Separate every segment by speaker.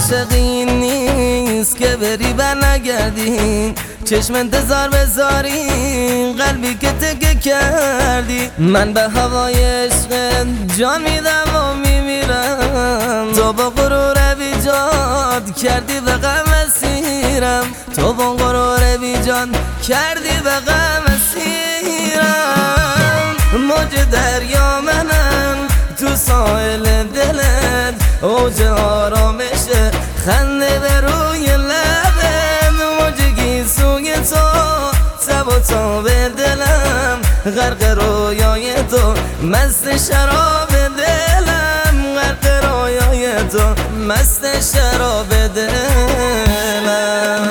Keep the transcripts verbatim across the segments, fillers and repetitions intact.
Speaker 1: عاشقی نیست که بری بر نگردی، چشم انتظار بذاری قلبی که تکه کردی. من به هوای عشق جان میدم و میمیرم، تو با غرور بیجاد کردی به غم اسیرم، تو با غرور بیجان کردی به غم اسیرم. موج دریا منم تو ساحل دلت، اوج آرامش خنده به روی لبت، موج گیسوی تو تب و تاب دلم، غرق رویای تو مست شراب دلم، غرق رویای تو مست شراب دلم.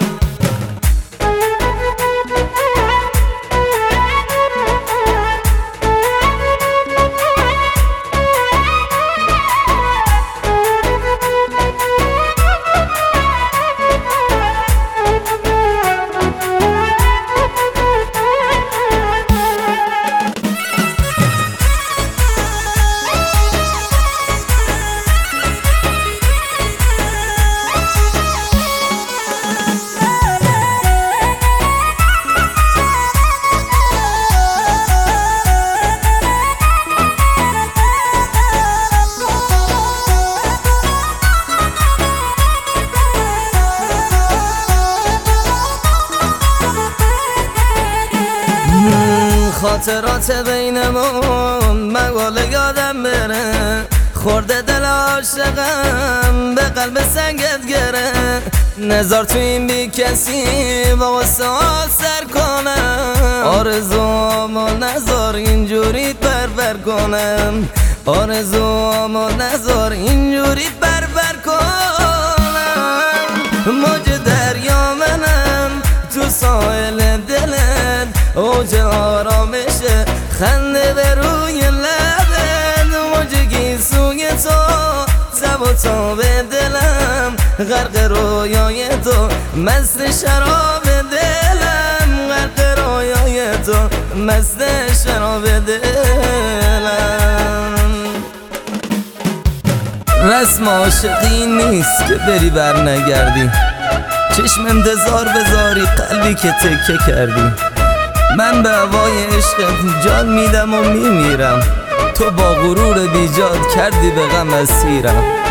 Speaker 1: خاطرات بینمون مقاله یادم بره، خورده دل عاشقم به قلب سنگت گره، نظر تو این بی کسی با غصه سر کنم، آرزوامو نظر اینجوری بر بر کنم، آرزوامو نظر اینجوری بر بر کنم. موج دریا منم تو ساحل دلت، اوج آرامش خنده به روی لبت، موج گیسوی تو تب و تاب دلم، غرق رویای تو مست شراب دلم، غرق رویای تو مست شراب دلم. رسم عاشقی نیست که بری بر نگردی، چشم انتظار بذاری قلبی که تکه کردی. من به هوای عشقت جان میدم و میمیرم، تو با غرور بیجاد کردی به غم اسیرم.